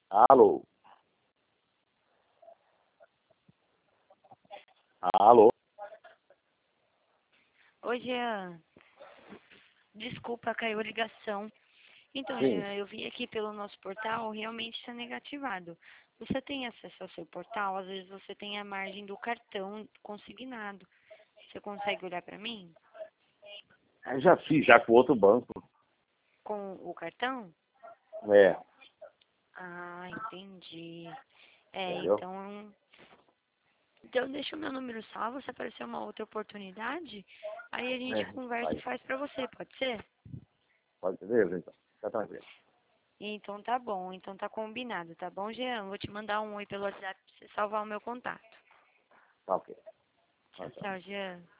Alô? Alô? Oi, Jean. Desculpa, caiu a ligação. Então, Sim. Jean, eu vi aqui pelo nosso portal, realmente está negativado. Você tem acesso ao seu portal? Às vezes você tem a margem do cartão consignado. Você consegue olhar para mim? Eu já fiz, já com outro banco. Com o cartão? É, Ah, entendi. É, entendeu? então deixa o meu número salvo, se aparecer uma outra oportunidade, aí a gente É, conversa e aí, faz pra você, pode ser? pode ser, então. Tá tranquilo. Então tá bom, então tá combinado, tá bom, Jean? Vou te mandar um oi pelo WhatsApp pra você salvar o meu contato. Tá ok. Tá, Tchau, tá. tchau, Jean.